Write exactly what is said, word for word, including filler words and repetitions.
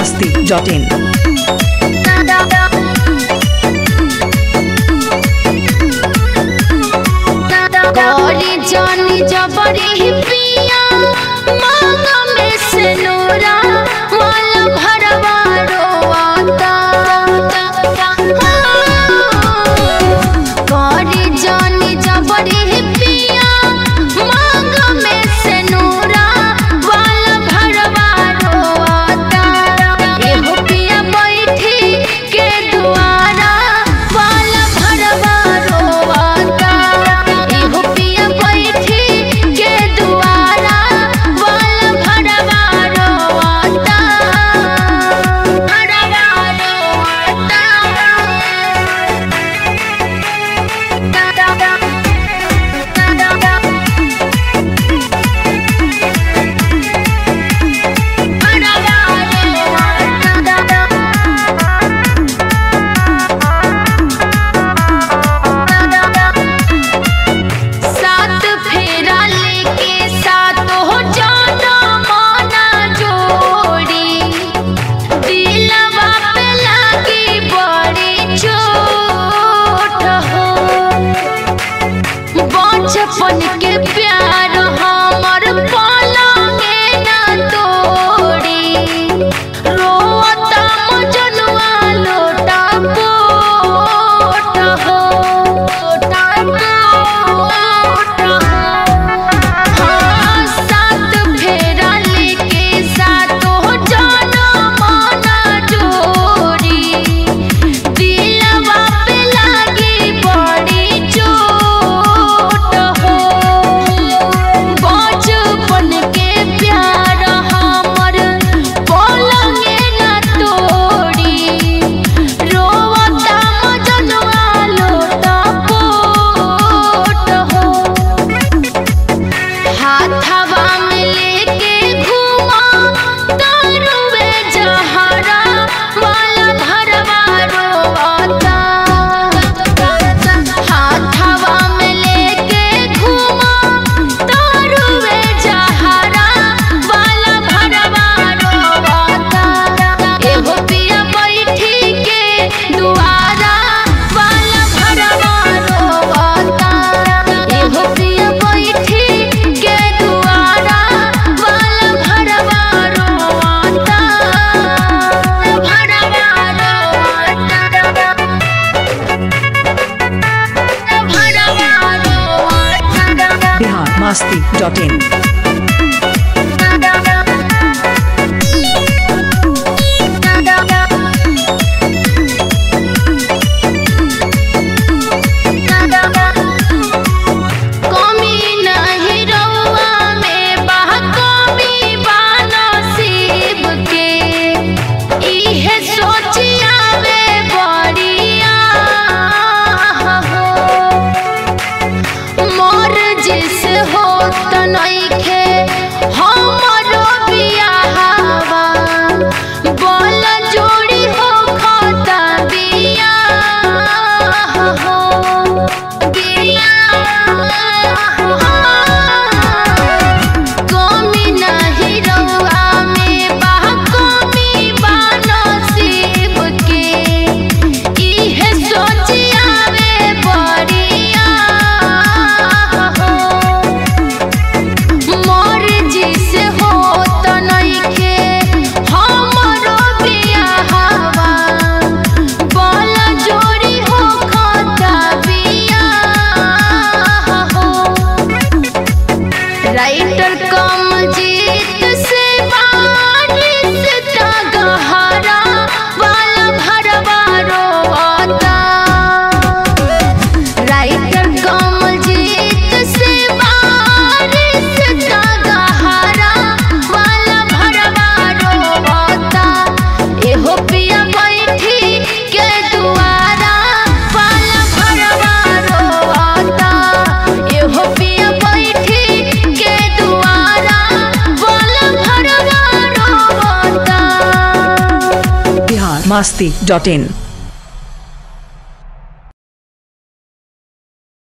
masti dot in. Gauri जानी जबरी पिया मांगा में से नूरा माला भरवा रोआता। गौरी जानी जबरी पिया मांगा में से नूरा माला भरवा रोआता। एहो पिया बैठी के दुआरा माला भरवा रोआता। बचपन के प्यार हमर पलंगे ना तोड़ी रोता मजनुआ लोटा पोट हो लोटा पोट हो। हाँ सात फेरा लेके सातों जनम ना जोड़ी दिलवा पे लागी बड़ी चोट। बचपन के प्यार हमर पलंगे ना तोड़ी रोता मजनुआ लोटा पोट हो। हाथवा में लेके घुमा तरुवे जहरा माला भरवा रोआता। हाथवा में लेके घुमा तरुवे जहरा माला भरवा रोआता। एहो पिया बैठी के दुआरा माला भरवा रोआता। एहो पिया बैठी के दुआरा माला भरवा रोआता। भरवा रोआता। भरवा रोआता। Bihar masti dot in. कमी नहीं रउआ में बा कमी बा नसीब के इहे सोचियावे बढ़िया हो। मोर जिस होत नइखे हमरो बियाहवा बोल जोड़ी हो खाता बियाह हो। कमी नहीं रउआ में बा कमी बा नसीब के इहे सोचियावे बढ़िया हो। मोर जिस होत नइखे हमरो बियाहवा बोल जोड़ी हो खाता बियाह हो। राइटर कमजीत से बारिश का गहरा वाला भरवा रोआता। राइटर कमजीत से बारिश का गहरा वाला भरवा रोआता। एहो पिया बैठी के दुआरा वाला भरवा रोआता। एहो पिया बैठी के दुआरा वाला भरवा रोआता। Bihar masti dot in.